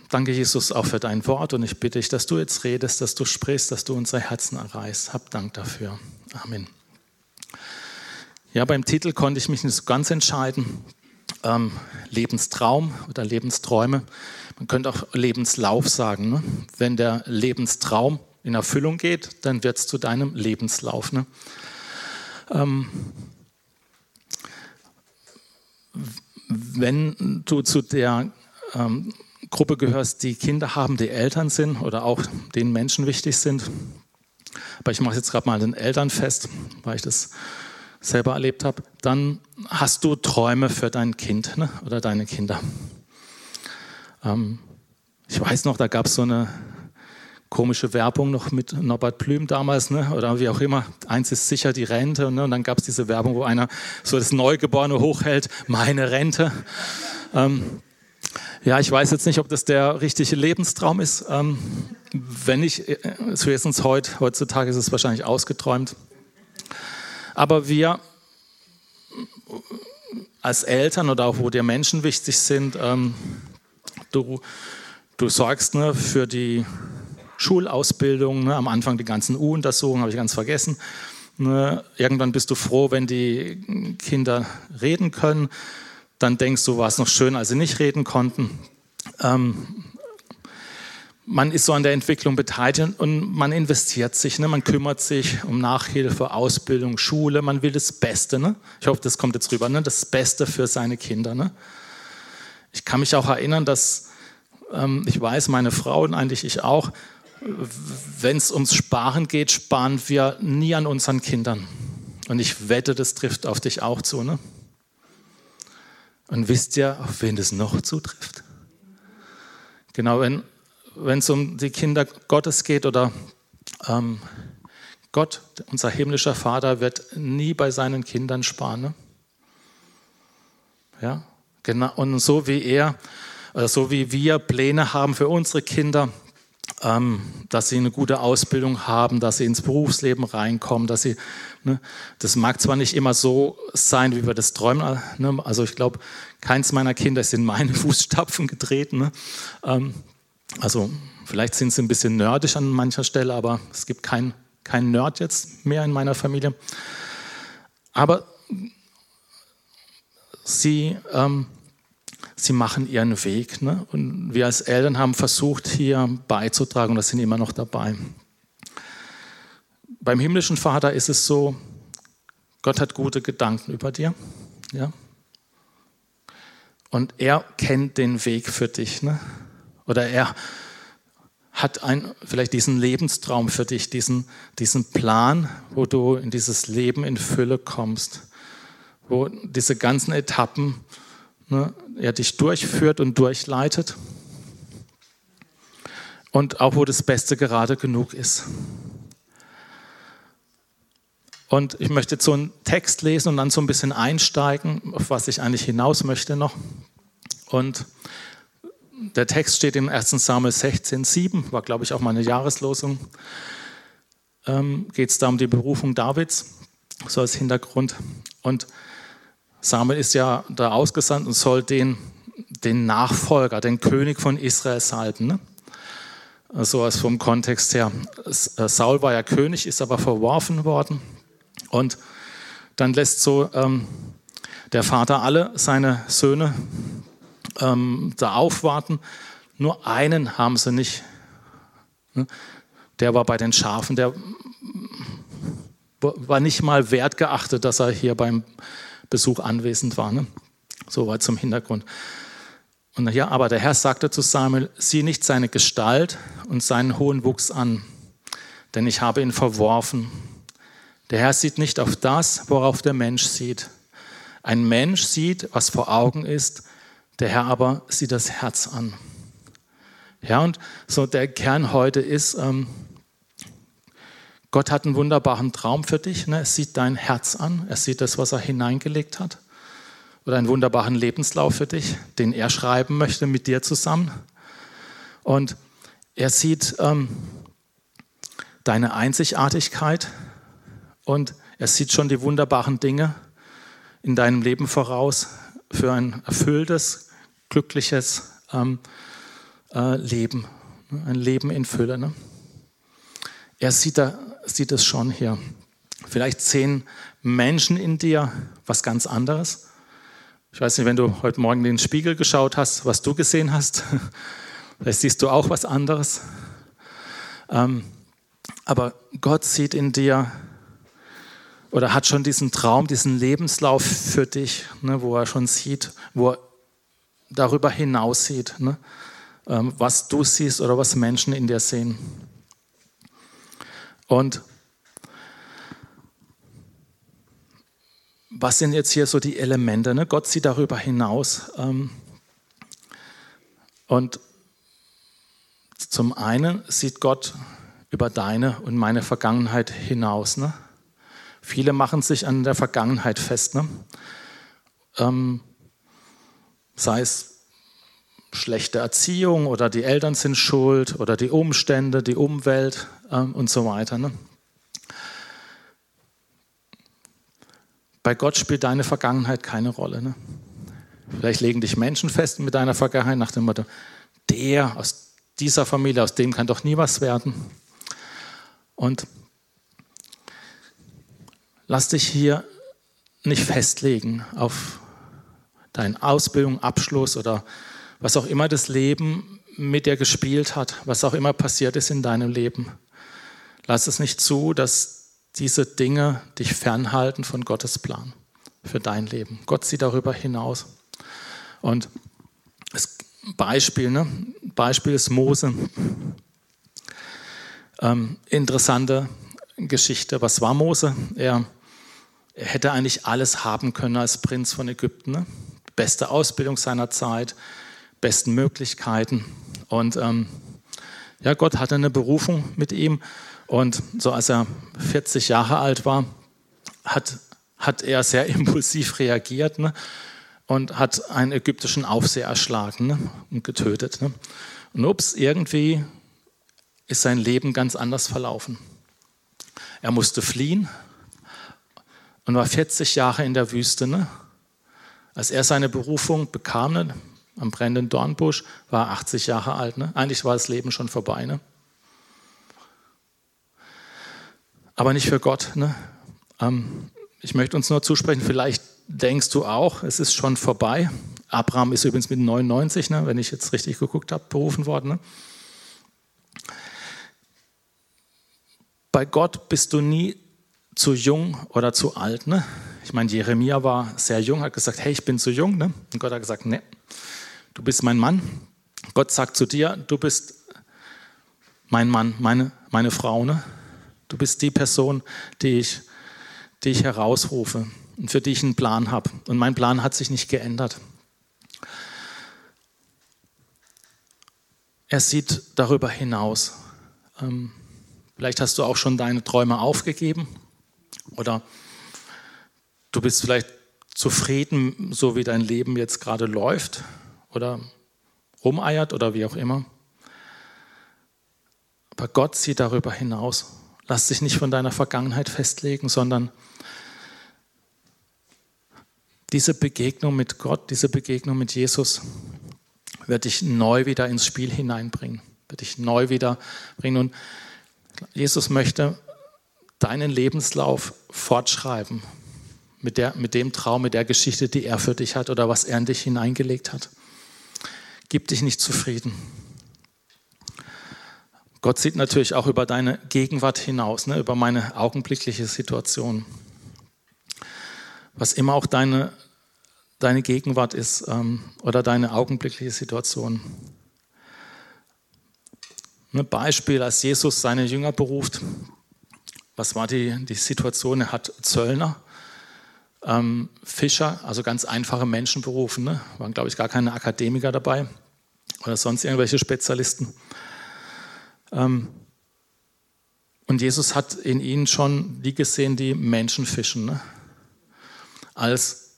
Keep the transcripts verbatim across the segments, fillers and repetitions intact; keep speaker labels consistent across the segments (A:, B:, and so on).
A: danke, Jesus, auch für dein Wort und ich bitte dich, dass du jetzt redest, dass du sprichst, dass du unsere Herzen erreichst. Hab Dank dafür. Amen. Ja, beim Titel konnte ich mich nicht so ganz entscheiden. Ähm, Lebenstraum oder Lebensträume. Man könnte auch Lebenslauf sagen. Ne? Wenn der Lebenstraum in Erfüllung geht, dann wird es zu deinem Lebenslauf. Ne? Ähm, wenn du zu der ähm, Gruppe gehörst, die Kinder haben, die Eltern sind oder auch denen Menschen wichtig sind, aber ich mache jetzt gerade mal den Eltern fest, weil ich das selber erlebt habe, dann hast du Träume für dein Kind, ne? Oder deine Kinder. Ähm, ich weiß noch, da gab es so eine komische Werbung noch mit Norbert Blüm damals, ne? Oder wie auch immer, eins ist sicher die Rente. Ne? Und dann gab es diese Werbung, wo einer so das Neugeborene hochhält, meine Rente. Ähm, ja, ich weiß jetzt nicht, ob das der richtige Lebenstraum ist. Ähm, wenn nicht, zumindest heute, heutzutage ist es wahrscheinlich ausgeträumt. Aber wir als Eltern oder auch wo dir Menschen wichtig sind, ähm, du, du sorgst ne, für die Schulausbildung, ne, am Anfang die ganzen U-Untersuchungen, habe ich ganz vergessen. Ne, irgendwann bist du froh, wenn die Kinder reden können. Dann denkst du, war es noch schön, als sie nicht reden konnten. Ähm, Man ist so an der Entwicklung beteiligt und man investiert sich, ne? Man kümmert sich um Nachhilfe, Ausbildung, Schule, man will das Beste. Ne? Ich hoffe, das kommt jetzt rüber, ne? Das Beste für seine Kinder. Ne? Ich kann mich auch erinnern, dass, ähm, ich weiß, meine Frau und eigentlich ich auch, wenn es ums Sparen geht, sparen wir nie an unseren Kindern. Und ich wette, das trifft auf dich auch zu. Ne? Und wisst ihr, auf wen das noch zutrifft? Genau, wenn wenn es um die Kinder Gottes geht oder ähm, Gott, unser himmlischer Vater, wird nie bei seinen Kindern sparen. Ne? Ja, genau. Und so wie er, oder so wie wir Pläne haben für unsere Kinder, ähm, dass sie eine gute Ausbildung haben, dass sie ins Berufsleben reinkommen, dass sie, ne, das mag zwar nicht immer so sein, wie wir das träumen, ne? Also ich glaube, keins meiner Kinder ist in meine Fußstapfen getreten, ne? ähm, Also vielleicht sind sie ein bisschen nerdisch an mancher Stelle, aber es gibt keinen kein Nerd jetzt mehr in meiner Familie. Aber sie, ähm, sie machen ihren Weg. Ne? Und wir als Eltern haben versucht, hier beizutragen und das sind immer noch dabei. Beim himmlischen Vater ist es so, Gott hat gute Gedanken über dir. Ja? Und er kennt den Weg für dich. Ne? Oder er hat ein, vielleicht diesen Lebenstraum für dich, diesen, diesen Plan, wo du in dieses Leben in Fülle kommst, wo diese ganzen Etappen ne, er dich durchführt und durchleitet und auch wo das Beste gerade genug ist. Und ich möchte jetzt so einen Text lesen und dann so ein bisschen einsteigen, auf was ich eigentlich hinaus möchte noch. Und der Text steht im ersten Samuel sechzehn sieben, war glaube ich auch mal eine Jahreslosung. Ähm, geht es da um die Berufung Davids, so als Hintergrund. Und Samuel ist ja da ausgesandt und soll den, den Nachfolger, den König von Israel salben. Ne? So als vom Kontext her. Saul war ja König, ist aber verworfen worden. Und dann lässt so ähm, der Vater alle seine Söhne Ähm, da aufwarten. Nur einen haben sie nicht. Der war bei den Schafen, der war nicht mal wertgeachtet, dass er hier beim Besuch anwesend war. Ne? Soweit zum Hintergrund. Und ja, aber der Herr sagte zu Samuel, sieh nicht seine Gestalt und seinen hohen Wuchs an, denn ich habe ihn verworfen. Der Herr sieht nicht auf das, worauf der Mensch sieht. Ein Mensch sieht, was vor Augen ist, der Herr aber sieht das Herz an. Ja, und so der Kern heute ist, ähm, Gott hat einen wunderbaren Traum für dich. Ne? Er sieht dein Herz an, er sieht das, was er hineingelegt hat. Oder einen wunderbaren Lebenslauf für dich, den er schreiben möchte mit dir zusammen. Und er sieht ähm, deine Einzigartigkeit und er sieht schon die wunderbaren Dinge in deinem Leben voraus für ein erfülltes, glückliches, ähm, äh, Leben, ne? Ein Leben in Fülle. Ne? Er sieht, da, sieht es schon hier. Vielleicht sehen Menschen in dir was ganz anderes. Ich weiß nicht, wenn du heute Morgen in den Spiegel geschaut hast, was du gesehen hast. Vielleicht siehst du auch was anderes. Ähm, aber Gott sieht in dir oder hat schon diesen Traum, diesen Lebenslauf für dich, ne, wo er schon sieht, wo er darüber hinaus sieht, ne, ähm, was du siehst oder was Menschen in dir sehen. Und was sind jetzt hier so die Elemente? Ne? Gott sieht darüber hinaus. Ähm, und zum einen sieht Gott über deine und meine Vergangenheit hinaus. Ne? Viele machen sich an der Vergangenheit fest. Ne? Ähm, sei es schlechte Erziehung oder die Eltern sind schuld oder die Umstände, die Umwelt ähm, und so weiter. Ne? Bei Gott spielt deine Vergangenheit keine Rolle. Ne? Vielleicht legen dich Menschen fest mit deiner Vergangenheit nach dem Motto, der aus dieser Familie, aus dem kann doch nie was werden. Und lass dich hier nicht festlegen auf deine Ausbildung, Abschluss oder was auch immer das Leben mit dir gespielt hat, was auch immer passiert ist in deinem Leben. Lass es nicht zu, dass diese Dinge dich fernhalten von Gottes Plan für dein Leben. Gott sieht darüber hinaus. Und das Beispiel, ne? Beispiel ist Mose. Ähm, interessante Geschichte. Was war Mose? Er, er hätte eigentlich alles haben können als Prinz von Ägypten. Ne? Beste Ausbildung seiner Zeit, besten Möglichkeiten. Und ähm, ja, Gott hatte eine Berufung mit ihm. Und so als er vierzig Jahre alt war, hat, hat er sehr impulsiv reagiert, ne? Und hat einen ägyptischen Aufseher erschlagen, ne? Und getötet. Ne? Und ups, irgendwie ist sein Leben ganz anders verlaufen. Er musste fliehen und war vierzig Jahre in der Wüste. Ne? Als er seine Berufung bekam, ne? Am brennenden Dornbusch, war er achtzig Jahre alt. Ne? Eigentlich war das Leben schon vorbei. Ne? Aber nicht für Gott. Ne? Ähm, ich möchte uns nur zusprechen, vielleicht denkst du auch, es ist schon vorbei. Abraham ist übrigens mit neunundneunzig, ne, wenn ich jetzt richtig geguckt habe, berufen worden. Ne? Bei Gott bist du nie zu jung oder zu alt. Ne? Ich meine, Jeremia war sehr jung, hat gesagt, hey, ich bin zu jung. Ne? Und Gott hat gesagt, nee, du bist mein Mann. Gott sagt zu dir, du bist mein Mann, meine, meine Frau. Ne? Du bist die Person, die ich, die ich herausrufe und für die ich einen Plan habe. Und mein Plan hat sich nicht geändert. Er sieht darüber hinaus. Ähm, vielleicht hast du auch schon deine Träume aufgegeben oder du bist vielleicht zufrieden, so wie dein Leben jetzt gerade läuft oder rumeiert oder wie auch immer. Aber Gott sieht darüber hinaus. Lass dich nicht von deiner Vergangenheit festlegen, sondern diese Begegnung mit Gott, diese Begegnung mit Jesus wird dich neu wieder ins Spiel hineinbringen, wird dich neu wieder bringen. Und Jesus möchte deinen Lebenslauf fortschreiben mit, der, mit dem Traum, mit der Geschichte, die er für dich hat oder was er in dich hineingelegt hat. Gib dich nicht zufrieden. Gott sieht natürlich auch über deine Gegenwart hinaus, ne, über meine augenblickliche Situation. Was immer auch deine, deine Gegenwart ist ähm, oder deine augenblickliche Situation. Ein Beispiel, als Jesus seine Jünger beruft, was war die, die Situation? Er hat Zöllner, ähm, Fischer, also ganz einfache Menschen berufen. Ne? Waren, glaube ich, gar keine Akademiker dabei oder sonst irgendwelche Spezialisten. Ähm, und Jesus hat in ihnen schon die gesehen, die Menschen fischen. Ne? Als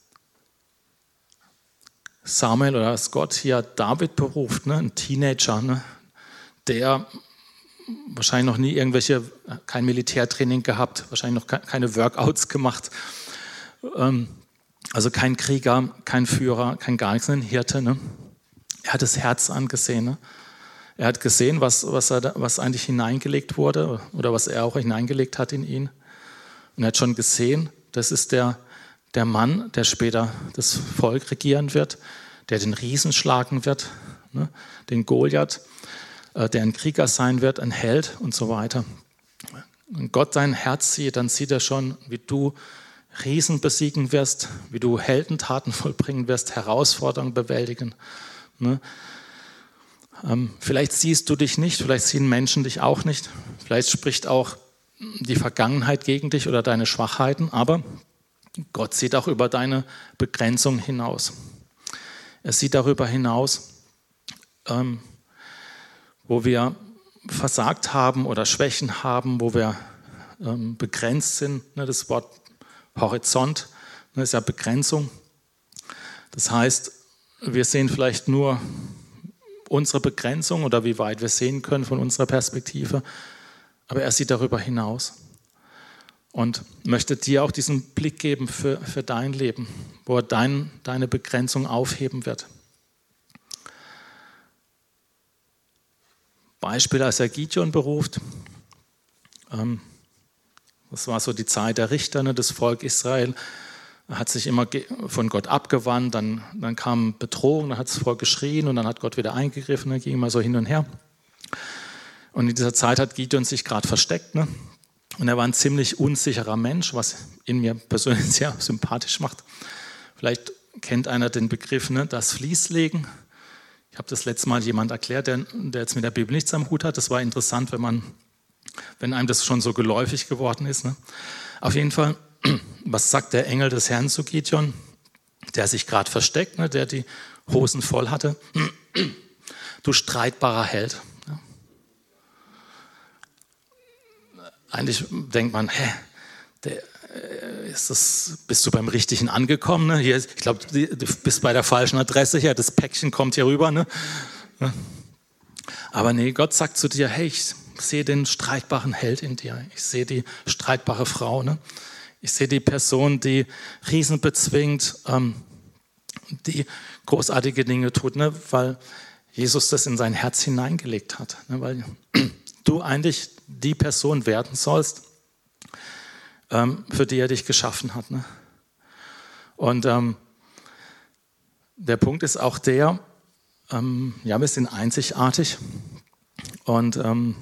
A: Samuel oder als Gott hier David beruft, ne? Ein Teenager, ne? Der wahrscheinlich noch nie irgendwelche, kein Militärtraining gehabt, wahrscheinlich noch keine Workouts gemacht, ähm, also kein Krieger, kein Führer, kein gar nichts, ein Hirte. Ne? Er hat das Herz angesehen. Ne? Er hat gesehen, was, was, er, was eigentlich hineingelegt wurde oder was er auch hineingelegt hat in ihn. Und er hat schon gesehen, das ist der, der Mann, der später das Volk regieren wird, der den Riesen schlagen wird, ne? Den Goliath, äh, der ein Krieger sein wird, ein Held und so weiter. Wenn Gott dein Herz sieht, dann sieht er schon, wie du Riesen besiegen wirst, wie du Heldentaten vollbringen wirst, Herausforderungen bewältigen. Ne? Ähm, vielleicht siehst du dich nicht, vielleicht sehen Menschen dich auch nicht, vielleicht spricht auch die Vergangenheit gegen dich oder deine Schwachheiten, aber Gott sieht auch über deine Begrenzung hinaus. Er sieht darüber hinaus, ähm, wo wir versagt haben oder Schwächen haben, wo wir ähm, begrenzt sind. Ne, das Wort Horizont, ne, ist ja Begrenzung. Das heißt, wir sehen vielleicht nur unsere Begrenzung oder wie weit wir sehen können von unserer Perspektive, aber er sieht darüber hinaus und möchte dir auch diesen Blick geben für, für dein Leben, wo er dein, deine Begrenzung aufheben wird. Beispiel, als er Gideon beruft, ähm, das war so die Zeit der Richter, ne, das Volk Israel hat sich immer von Gott abgewandt, dann, dann kam Bedrohung, dann hat das Volk geschrien und dann hat Gott wieder eingegriffen, ne, ging immer so hin und her. Und in dieser Zeit hat Gideon sich gerade versteckt, ne? Und er war ein ziemlich unsicherer Mensch, was ihn mir persönlich sehr sympathisch macht. Vielleicht kennt einer den Begriff, ne, das Fließlegen. Ich habe das letzte Mal jemand erklärt, der, der jetzt mit der Bibel nichts am Hut hat. Das war interessant, wenn, man, wenn einem das schon so geläufig geworden ist. Ne? Auf jeden Fall, was sagt der Engel des Herrn zu Gideon, der sich gerade versteckt, ne, der die Hosen voll hatte? Du streitbarer Held. Ja. Eigentlich denkt man, hä, der, ist das, bist du beim Richtigen angekommen? Ne? Hier, ich glaube, du bist bei der falschen Adresse hier, das Päckchen kommt hier rüber. Ne? Aber nee, Gott sagt zu dir, hey, ich sehe den streitbaren Held in dir, ich sehe die streitbare Frau, ne? Ich sehe die Person, die Riesen bezwingt, ähm, die großartige Dinge tut, ne? Weil Jesus das in sein Herz hineingelegt hat, ne? Weil du eigentlich die Person werden sollst, ähm, für die er dich geschaffen hat. Ne? Und ähm, der Punkt ist auch der, ähm, ja, wir sind einzigartig und ähm,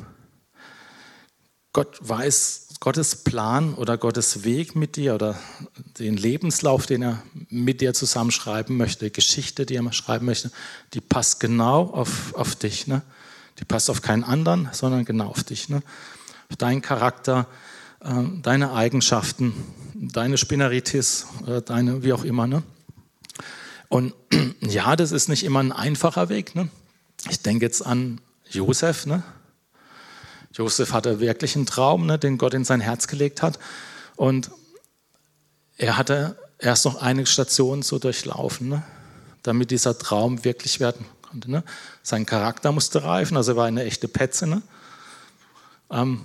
A: Gott weiß, Gottes Plan oder Gottes Weg mit dir oder den Lebenslauf, den er mit dir zusammenschreiben möchte, die Geschichte, die er schreiben möchte, die passt genau auf, auf dich. Ne? Die passt auf keinen anderen, sondern genau auf dich. Ne? Auf deinen Charakter, äh, deine Eigenschaften, deine Spineritis, äh, deine wie auch immer. Ne? Und ja, das ist nicht immer ein einfacher Weg. Ne? Ich denke jetzt an Josef. Ne? Josef hatte wirklich einen Traum, ne, den Gott in sein Herz gelegt hat. Und er hatte erst noch einige Stationen so durchlaufen, ne, damit dieser Traum wirklich werden konnte. Ne. Sein Charakter musste reifen, also er war eine echte Petze. Ne. Ähm,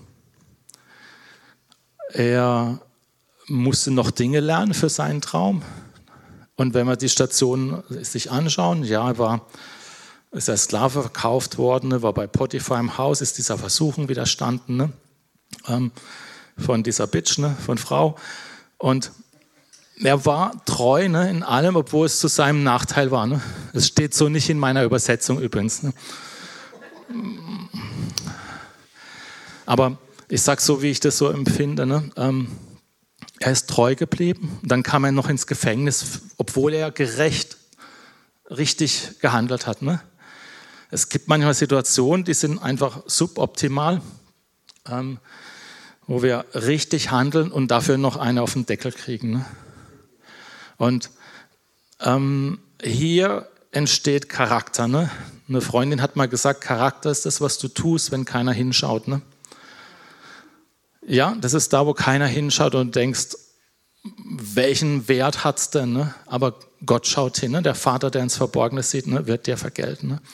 A: er musste noch Dinge lernen für seinen Traum. Und wenn wir die Stationen sich anschauen, ja, er war... ist er Sklave verkauft worden, ne, war bei Potiphar im Haus, ist dieser Versuchung widerstanden, ne, ähm, von dieser Bitch, ne, von Frau. Und er war treu, ne, in allem, obwohl es zu seinem Nachteil war. Ne. Es steht so nicht in meiner Übersetzung übrigens. Ne. Aber ich sage so, wie ich das so empfinde. Ne, ähm, er ist treu geblieben. Dann kam er noch ins Gefängnis, obwohl er gerecht, richtig gehandelt hat. Ne. Es gibt manchmal Situationen, die sind einfach suboptimal, ähm, wo wir richtig handeln und dafür noch eine auf den Deckel kriegen. Ne? Und ähm, hier entsteht Charakter. Ne? Eine Freundin hat mal gesagt, Charakter ist das, was du tust, wenn keiner hinschaut. Ne? Ja, das ist da, wo keiner hinschaut und du denkst, welchen Wert hat es denn? Ne? Aber Gott schaut hin. Ne? Der Vater, der ins Verborgene sieht, ne, wird dir vergelten. Ne?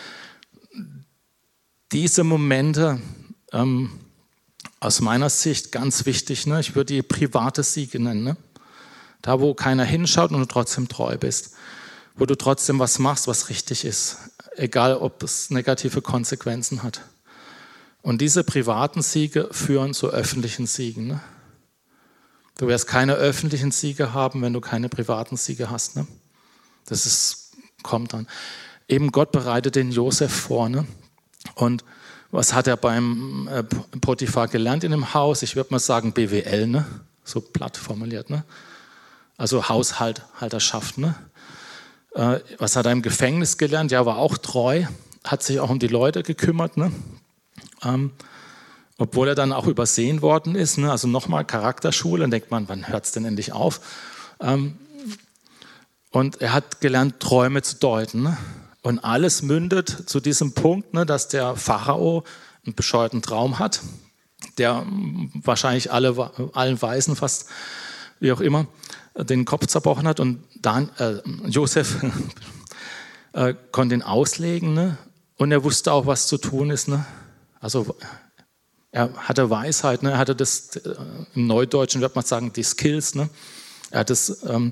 A: Diese Momente, ähm, aus meiner Sicht ganz wichtig, ne? Ich würde die private Siege nennen. Ne? Da, wo keiner hinschaut und du trotzdem treu bist. Wo du trotzdem was machst, was richtig ist. egal ob es negative Konsequenzen hat. Und diese privaten Siege führen zu öffentlichen Siegen. Ne? Du wirst keine öffentlichen Siege haben, wenn du keine privaten Siege hast. Ne? Das ist, kommt dann. Eben Gott bereitet den Josef vor. Ne? Und was hat er beim äh, Potiphar gelernt in dem Haus? Ich würde mal sagen B W L, ne? So platt formuliert. Ne? Also Haushalterschaft. Ne? Äh, was hat er im Gefängnis gelernt? Ja, war auch treu, hat sich auch um die Leute gekümmert. Ne? Ähm, obwohl er dann auch übersehen worden ist. Ne? Also nochmal Charakterschule. Dann denkt man, wann hört es denn endlich auf? Ähm, und er hat gelernt, Träume zu deuten. Ne? Und alles mündet zu diesem Punkt, ne, dass der Pharao einen bescheuerten Traum hat, der wahrscheinlich alle, allen Weisen fast, wie auch immer, den Kopf zerbrochen hat. Und dann, äh, Josef äh, konnte ihn auslegen, ne? Und er wusste auch, was zu tun ist. Ne? Also er hatte Weisheit, ne? Er hatte das, äh, im Neudeutschen würde man sagen, die Skills. Ne? Er hat das... Ähm,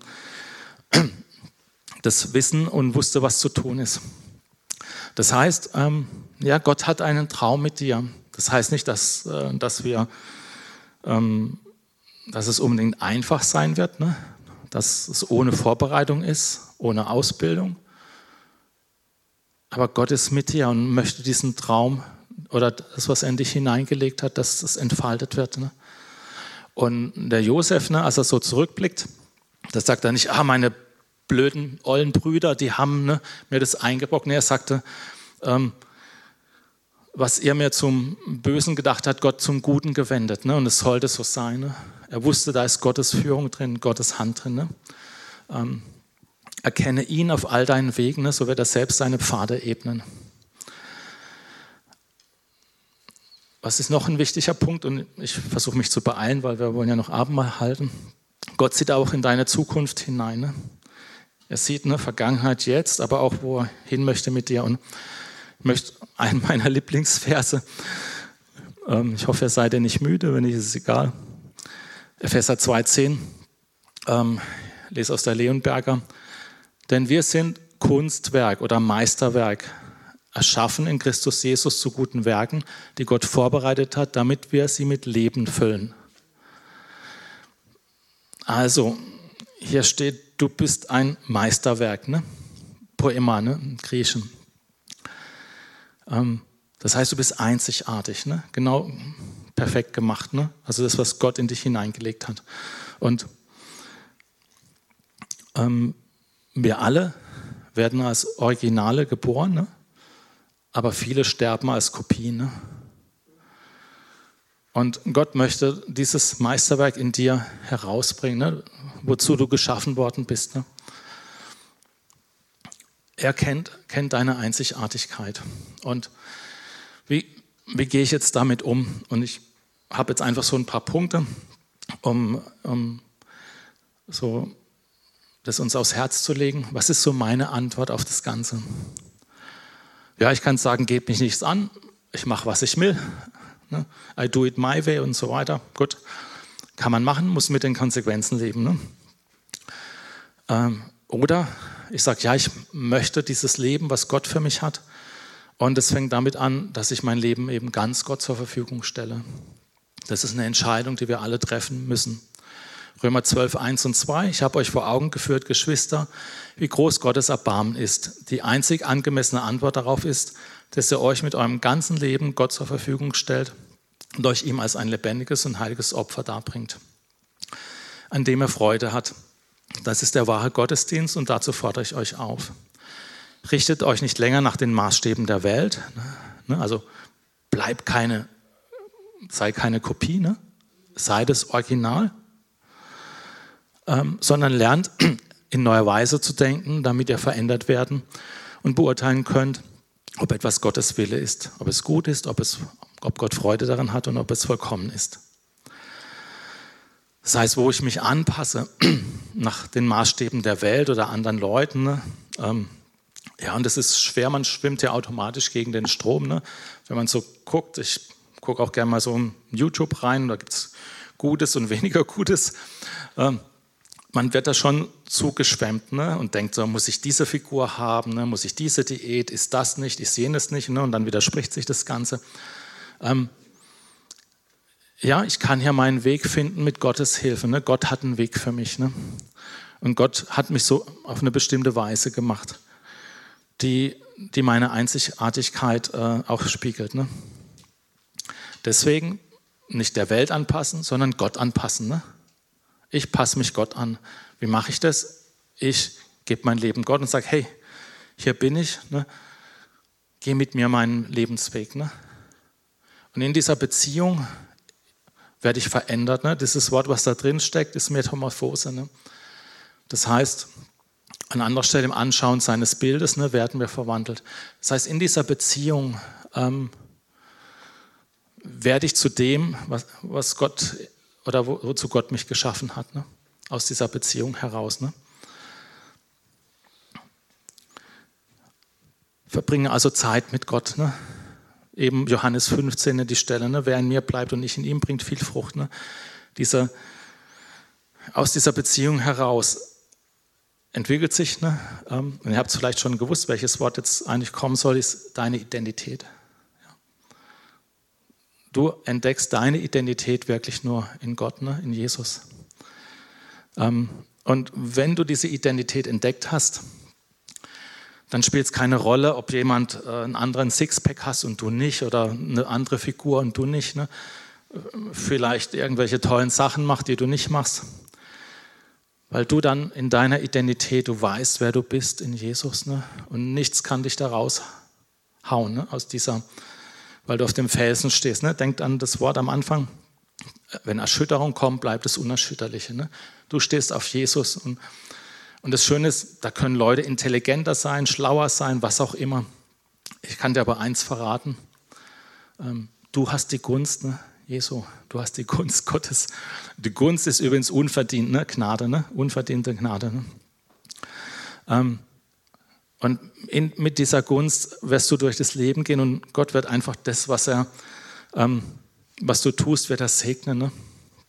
A: das Wissen und wusste, was zu tun ist. Das heißt, ähm, ja, Gott hat einen Traum mit dir. Das heißt nicht, dass, äh, dass, wir, ähm, dass es unbedingt einfach sein wird, ne? Dass es ohne Vorbereitung ist, ohne Ausbildung. Aber Gott ist mit dir und möchte diesen Traum oder das, was er in dich hineingelegt hat, dass das entfaltet wird. Ne? Und der Josef, ne, als er so zurückblickt, da sagt er nicht, ah, meine blöden, ollen Brüder, die haben ne, mir das eingebrockt. Nee, er sagte, ähm, was ihr mir zum Bösen gedacht hat, Gott zum Guten gewendet. Ne? Und es sollte so sein. Ne? Er wusste, da ist Gottes Führung drin, Gottes Hand drin. Ne? Ähm, erkenne ihn auf all deinen Wegen, ne? So wird er selbst seine Pfade ebnen. Was ist noch ein wichtiger Punkt? Und ich versuche mich zu beeilen, weil wir wollen ja noch Abendmahl halten. Gott sieht auch in deine Zukunft hinein. Ne? Er sieht eine Vergangenheit jetzt, aber auch, wo er hin möchte mit dir. Und ich möchte einen meiner Lieblingsverse, ähm, ich hoffe, ihr seid ihr nicht müde, wenn nicht, ist es egal. Epheser zwei zehn, ähm, lese aus der Leonberger. Denn wir sind Kunstwerk oder Meisterwerk, erschaffen in Christus Jesus zu guten Werken, die Gott vorbereitet hat, damit wir sie mit Leben füllen. Also, hier steht, du bist ein Meisterwerk, ne? Poema, ne? Im Griechischen. Ähm, das heißt, du bist einzigartig, ne? Genau, perfekt gemacht, ne? Also das, was Gott in dich hineingelegt hat. Und ähm, wir alle werden als Originale geboren, ne? Aber viele sterben als Kopien, ne? Und Gott möchte dieses Meisterwerk in dir herausbringen, ne? Wozu du geschaffen worden bist. Ne? Er kennt, kennt deine Einzigartigkeit. Und wie, wie gehe ich jetzt damit um? Und ich habe jetzt einfach so ein paar Punkte, um, um so das uns aufs Herz zu legen. Was ist so meine Antwort auf das Ganze? Ja, ich kann sagen, geht mich nichts an, ich mache, was ich will. Ne? I do it my way und so weiter. Gut, kann man machen, muss mit den Konsequenzen leben. Ne? Ähm, oder ich sage, ja, ich möchte dieses Leben, was Gott für mich hat. Und es fängt damit an, dass ich mein Leben eben ganz Gott zur Verfügung stelle. Das ist eine Entscheidung, die wir alle treffen müssen. Römer zwölf, eins und zwei. Ich habe euch vor Augen geführt, Geschwister, wie groß Gottes Erbarmen ist. Die einzig angemessene Antwort darauf ist, dass ihr euch mit eurem ganzen Leben Gott zur Verfügung stellt und euch ihm als ein lebendiges und heiliges Opfer darbringt, an dem er Freude hat. Das ist der wahre Gottesdienst und dazu fordere ich euch auf. Richtet euch nicht länger nach den Maßstäben der Welt, also bleibt keine, sei keine Kopie, ne? Sei das Original, ähm, sondern lernt in neuer Weise zu denken, damit ihr verändert werden und beurteilen könnt, ob etwas Gottes Wille ist, ob es gut ist, ob, es, ob Gott Freude daran hat und ob es vollkommen ist. Das heißt, wo ich mich anpasse nach den Maßstäben der Welt oder anderen Leuten, ne? ähm, ja, und das ist schwer, man schwimmt ja automatisch gegen den Strom. Ne? Wenn man so guckt, ich gucke auch gerne mal so in YouTube rein, da gibt es Gutes und weniger Gutes. Ähm, man wird da schon zugeschwemmt, ne? Und denkt so, muss ich diese Figur haben, ne? Muss ich diese Diät, ist das nicht, ist jenes nicht, ne? Und dann widerspricht sich das Ganze. Ähm, ja, ich kann hier meinen Weg finden mit Gottes Hilfe. Ne? Gott hat einen Weg für mich. Ne? Und Gott hat mich so auf eine bestimmte Weise gemacht, die, die meine Einzigartigkeit äh, auch spiegelt. Ne? Deswegen nicht der Welt anpassen, sondern Gott anpassen. Ne? Ich passe mich Gott an. Wie mache ich das? Ich gebe mein Leben Gott und sage, hey, hier bin ich, ne? Geh mit mir meinen Lebensweg. Ne? Und in dieser Beziehung werde ich verändert. Ne? Dieses Wort, was da drin steckt, ist Metamorphose. Ne? Das heißt, an anderer Stelle im Anschauen seines Bildes, ne, werden wir verwandelt. Das heißt, in dieser Beziehung ähm, werde ich zu dem, was, was Gott oder wo, wozu Gott mich geschaffen hat, ne? Aus dieser Beziehung heraus. Ne? Verbringe also Zeit mit Gott. Ne? Eben Johannes fünfzehn, die Stelle, ne? Wer in mir bleibt und ich in ihm, bringt viel Frucht. Ne? Diese, aus dieser Beziehung heraus entwickelt sich, ne? Und ihr habt es vielleicht schon gewusst, welches Wort jetzt eigentlich kommen soll, ist deine Identität. Ja. Du entdeckst deine Identität wirklich nur in Gott, ne? In Jesus. Und wenn du diese Identität entdeckt hast, dann spielt es keine Rolle, ob jemand einen anderen Sixpack hast und du nicht oder eine andere Figur und du nicht. Ne? Vielleicht irgendwelche tollen Sachen macht, die du nicht machst. Weil du dann in deiner Identität, du weißt, wer du bist in Jesus. Ne? Und nichts kann dich da raushauen, ne? Aus dieser, weil du auf dem Felsen stehst. Ne? Denkt an das Wort am Anfang. Wenn Erschütterung kommt, bleibt das Unerschütterliche. Ne? Du stehst auf Jesus. Und, und das Schöne ist, da können Leute intelligenter sein, schlauer sein, was auch immer. Ich kann dir aber eins verraten. Ähm, du hast die Gunst, ne? Jesu, du hast die Gunst Gottes. Die Gunst ist übrigens unverdient, ne? Gnade, ne? Unverdiente Gnade. Ne? Ähm, und in, mit dieser Gunst wirst du durch das Leben gehen und Gott wird einfach das, was er, ähm, was du tust, wird er segnen. Ne?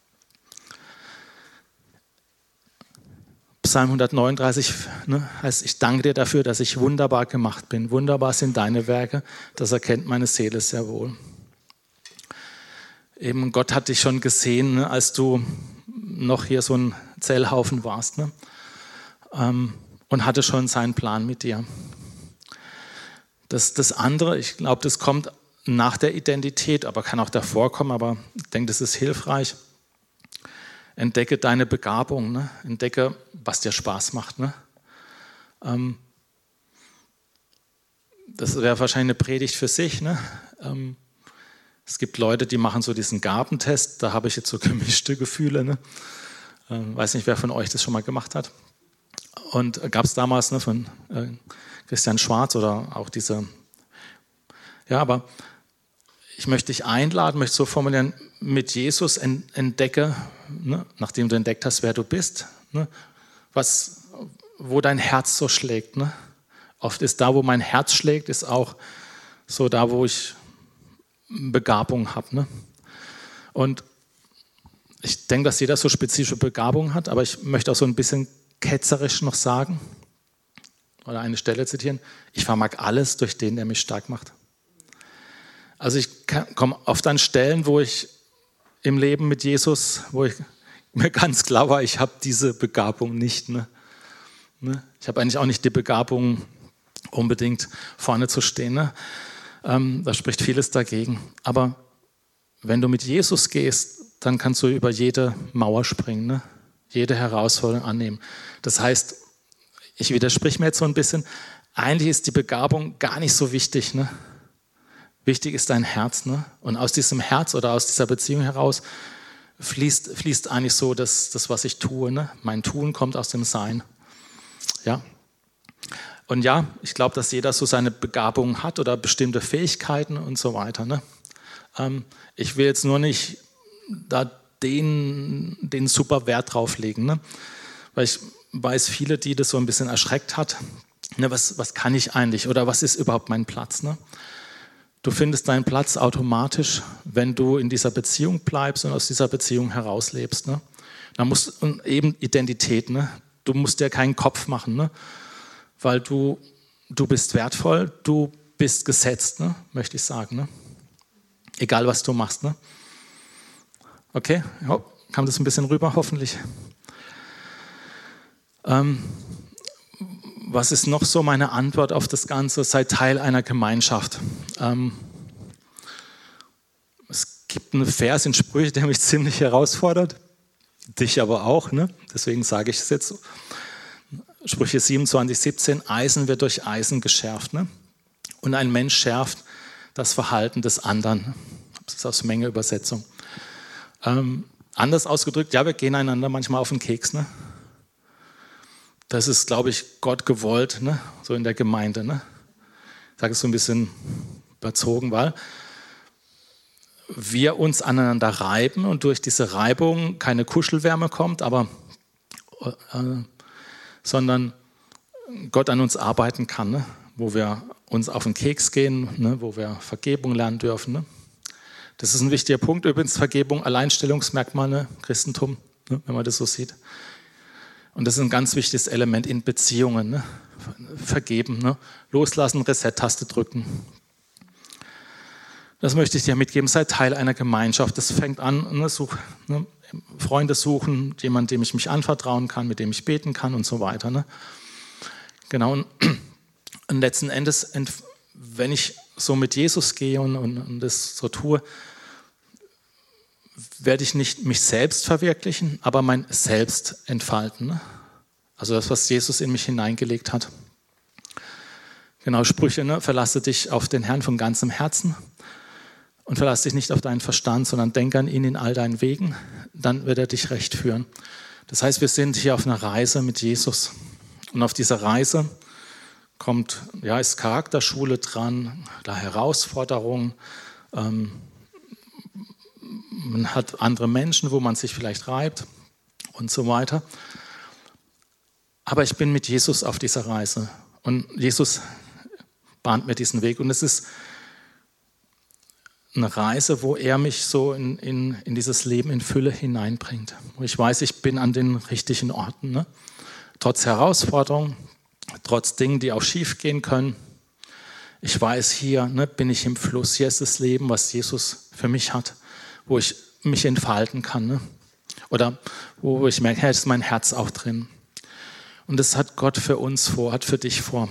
A: Psalm hundertneununddreißig, ne, heißt, ich danke dir dafür, dass ich wunderbar gemacht bin. Wunderbar sind deine Werke, das erkennt meine Seele sehr wohl. Eben Gott hat dich schon gesehen, ne, als du noch hier so ein Zellhaufen warst, ne, ähm, und hatte schon seinen Plan mit dir. Das, das andere, ich glaube, das kommt nach der Identität, aber kann auch davor kommen, aber ich denke, das ist hilfreich. Entdecke deine Begabung, ne? Entdecke, was dir Spaß macht. Ne? Ähm, das wäre wahrscheinlich eine Predigt für sich. Ne? Ähm, es gibt Leute, die machen so diesen Gabentest, da habe ich jetzt so gemischte Gefühle. Ne? Ähm, weiß nicht, wer von euch das schon mal gemacht hat. Und gab es damals, ne, von äh, Christian Schwarz oder auch diese, ja, aber ich möchte dich einladen, möchte so formulieren, mit Jesus entdecke, ne, nachdem du entdeckt hast, wer du bist, ne, was, wo dein Herz so schlägt. Ne. Oft ist da, wo mein Herz schlägt, ist auch so da, wo ich Begabung habe. Ne. Und ich denke, dass jeder so spezifische Begabungen hat, aber ich möchte auch so ein bisschen ketzerisch noch sagen oder eine Stelle zitieren, ich vermag alles durch den, der mich stark macht. Also ich komme oft an Stellen, wo ich im Leben mit Jesus, wo ich mir ganz klar war, ich habe diese Begabung nicht. Ne? Ich habe eigentlich auch nicht die Begabung, unbedingt vorne zu stehen. Ne? Ähm, da spricht vieles dagegen. Aber wenn du mit Jesus gehst, dann kannst du über jede Mauer springen, ne? Jede Herausforderung annehmen. Das heißt, ich widerspreche mir jetzt so ein bisschen, eigentlich ist die Begabung gar nicht so wichtig. Ne? Wichtig ist dein Herz. Ne? Und aus diesem Herz oder aus dieser Beziehung heraus fließt, fließt eigentlich so das, das, was ich tue. Ne? Mein Tun kommt aus dem Sein. Ja. Und ja, ich glaube, dass jeder so seine Begabungen hat oder bestimmte Fähigkeiten und so weiter. Ne? Ähm, ich will jetzt nur nicht da den, den super Wert drauf legen. Ne? Weil ich weiß, viele, die das so ein bisschen erschreckt hat, ne, was, was kann ich eigentlich oder was ist überhaupt mein Platz? Ne? Du findest deinen Platz automatisch, wenn du in dieser Beziehung bleibst und aus dieser Beziehung herauslebst. Ne? Da muss und eben Identität, ne? Du musst dir keinen Kopf machen, ne? Weil du, du bist wertvoll, du bist gesetzt, ne? Möchte ich sagen. Ne? Egal, was du machst. Ne? Okay, ja, kam das ein bisschen rüber, hoffentlich. Ähm, was ist noch so meine Antwort auf das Ganze? Sei Teil einer Gemeinschaft. Ähm, es gibt einen Vers in Sprüche, der mich ziemlich herausfordert, dich aber auch, ne? Deswegen sage ich es jetzt so. Sprüche siebenundzwanzig, siebzehn, Eisen wird durch Eisen geschärft. Ne? Und ein Mensch schärft das Verhalten des anderen. Das ist aus Menge-Übersetzung. Ähm, anders ausgedrückt, ja, wir gehen einander manchmal auf den Keks. Ne? Das ist, glaube ich, Gott gewollt, ne? So in der Gemeinde. Ne? Ich sage es so ein bisschen überzogen, weil wir uns aneinander reiben und durch diese Reibung keine Kuschelwärme kommt, aber äh, sondern Gott an uns arbeiten kann, ne? Wo wir uns auf den Keks gehen, ne? Wo wir Vergebung lernen dürfen. Ne? Das ist ein wichtiger Punkt. Übrigens Vergebung, Alleinstellungsmerkmal, ne? Christentum, ne? Wenn man das so sieht. Und das ist ein ganz wichtiges Element in Beziehungen. Ne? Vergeben, ne? Loslassen, Reset-Taste drücken. Das möchte ich dir mitgeben. Sei Teil einer Gemeinschaft. Das fängt an, ne? Such, ne? Freunde suchen, jemanden, dem ich mich anvertrauen kann, mit dem ich beten kann und so weiter. Ne? Genau. Und, und letzten Endes, wenn ich so mit Jesus gehe und, und, und das so tue, werde ich nicht mich selbst verwirklichen, aber mein Selbst entfalten. Ne? Also das, was Jesus in mich hineingelegt hat. Genau, Sprüche, ne? Verlasse dich auf den Herrn von ganzem Herzen. Und verlass dich nicht auf deinen Verstand, sondern denk an ihn in all deinen Wegen, dann wird er dich recht führen. Das heißt, wir sind hier auf einer Reise mit Jesus. Und auf dieser Reise kommt, ja, ist Charakterschule dran, da Herausforderungen. Ähm, man hat andere Menschen, wo man sich vielleicht reibt und so weiter. Aber ich bin mit Jesus auf dieser Reise. Und Jesus bahnt mir diesen Weg. Und es ist eine Reise, wo er mich so in, in, in dieses Leben in Fülle hineinbringt. Wo ich weiß, ich bin an den richtigen Orten. Ne? Trotz Herausforderungen, trotz Dingen, die auch schief gehen können. Ich weiß, hier ne, bin ich im Fluss. Hier ist das Leben, was Jesus für mich hat, wo ich mich entfalten kann. Ne? Oder wo ich merke, hey, ist mein Herz auch drin. Und das hat Gott für uns vor, hat für dich vor.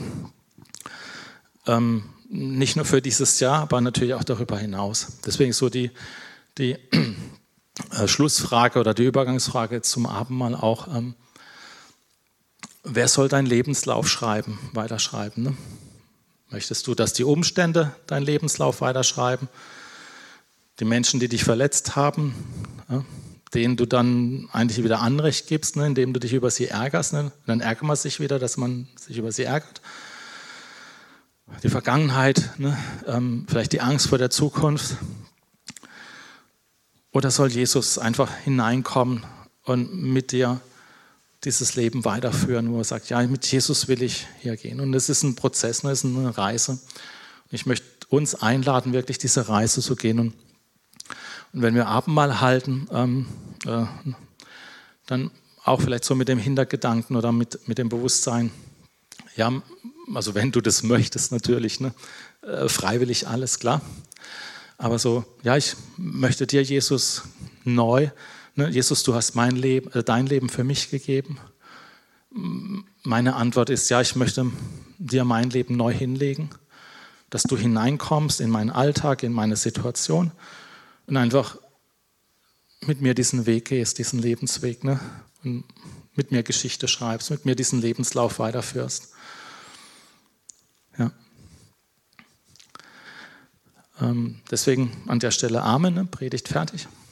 A: Ähm, Nicht nur für dieses Jahr, aber natürlich auch darüber hinaus. Deswegen so die, die äh, Schlussfrage oder die Übergangsfrage zum Abendmahl auch, ähm, wer soll deinen Lebenslauf schreiben, weiterschreiben? Ne? Möchtest du, dass die Umstände deinen Lebenslauf weiterschreiben? Die Menschen, die dich verletzt haben, ja, denen du dann eigentlich wieder Anrecht gibst, ne, indem du dich über sie ärgerst. Ne? Dann ärgert man sich wieder, dass man sich über sie ärgert. Die Vergangenheit, ne? ähm, vielleicht die Angst vor der Zukunft. Oder soll Jesus einfach hineinkommen und mit dir dieses Leben weiterführen, wo er sagt, ja, mit Jesus will ich hier gehen. Und es ist ein Prozess, ne? Es ist eine Reise. Und ich möchte uns einladen, wirklich diese Reise zu gehen. Und, und wenn wir Abendmahl halten, ähm, äh, dann auch vielleicht so mit dem Hintergedanken oder mit, mit dem Bewusstsein, ja, also wenn du das möchtest natürlich, ne? äh, freiwillig alles, klar. Aber so, ja, ich möchte dir, Jesus, neu, ne? Jesus, du hast mein Leben, äh, dein Leben für mich gegeben. Meine Antwort ist, ja, ich möchte dir mein Leben neu hinlegen, dass du hineinkommst in meinen Alltag, in meine Situation und einfach mit mir diesen Weg gehst, diesen Lebensweg, ne? Und mit mir Geschichte schreibst, mit mir diesen Lebenslauf weiterführst. Ja. Ähm, deswegen an der Stelle Amen, ne? Predigt fertig.